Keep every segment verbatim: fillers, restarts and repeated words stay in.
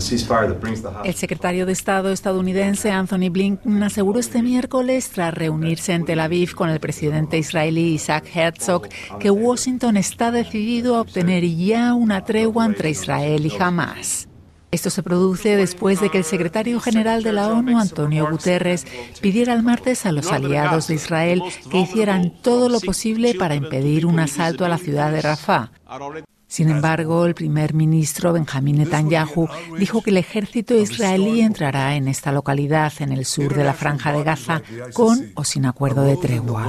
El secretario de Estado estadounidense Anthony Blinken aseguró este miércoles, tras reunirse en Tel Aviv con el presidente israelí Isaac Herzog, que Washington está decidido a obtener ya una tregua entre Israel y Hamás. Esto se produce después de que el secretario general de la ONU, Antonio Guterres, pidiera el martes a los aliados de Israel que hicieran todo lo posible para impedir un asalto a la ciudad de Rafah. Sin embargo, el primer ministro Benjamín Netanyahu dijo que el ejército israelí entrará en esta localidad en el sur de la Franja de Gaza con o sin acuerdo de tregua.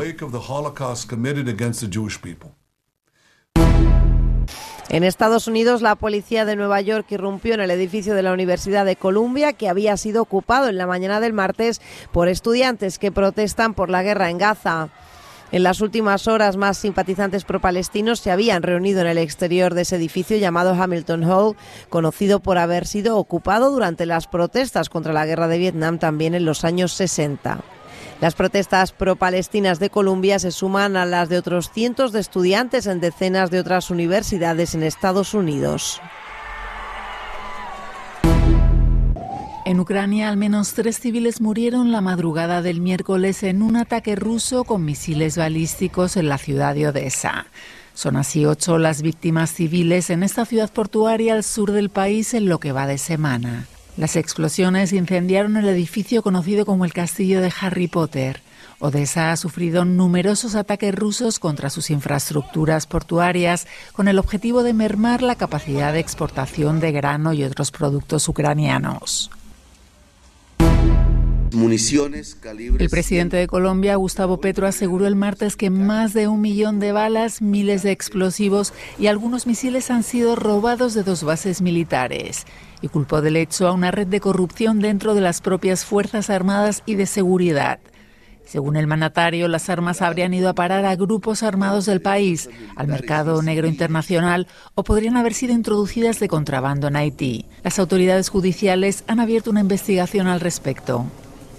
En Estados Unidos, la policía de Nueva York irrumpió en el edificio de la Universidad de Columbia, que había sido ocupado en la mañana del martes por estudiantes que protestan por la guerra en Gaza. En las últimas horas, más simpatizantes pro-palestinos se habían reunido en el exterior de ese edificio llamado Hamilton Hall, conocido por haber sido ocupado durante las protestas contra la guerra de Vietnam también en los años sesenta. Las protestas pro-palestinas de Columbia se suman a las de otros cientos de estudiantes en decenas de otras universidades en Estados Unidos. En Ucrania, al menos tres civiles murieron la madrugada del miércoles en un ataque ruso con misiles balísticos en la ciudad de Odessa. Son así ocho las víctimas civiles en esta ciudad portuaria al sur del país en lo que va de semana. Las explosiones incendiaron el edificio conocido como el Castillo de Harry Potter. Odessa ha sufrido numerosos ataques rusos contra sus infraestructuras portuarias con el objetivo de mermar la capacidad de exportación de grano y otros productos ucranianos. Municiones, calibres... El presidente de Colombia, Gustavo Petro, aseguró el martes que más de un millón de balas, miles de explosivos y algunos misiles han sido robados de dos bases militares y culpó del hecho a una red de corrupción dentro de las propias Fuerzas Armadas y de Seguridad. Según el mandatario, las armas habrían ido a parar a grupos armados del país, al mercado negro internacional o podrían haber sido introducidas de contrabando en Haití. Las autoridades judiciales han abierto una investigación al respecto.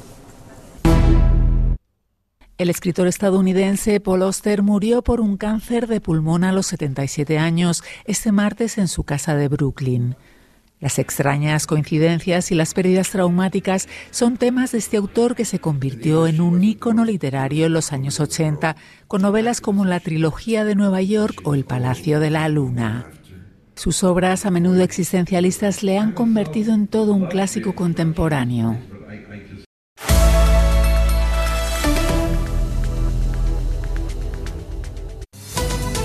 El escritor estadounidense Paul Auster murió por un cáncer de pulmón a los setenta y siete años este martes en su casa de Brooklyn. Las extrañas coincidencias y las pérdidas traumáticas son temas de este autor que se convirtió en un ícono literario en los años ochenta, con novelas como La trilogía de Nueva York o El Palacio de la Luna. Sus obras, a menudo existencialistas, le han convertido en todo un clásico contemporáneo.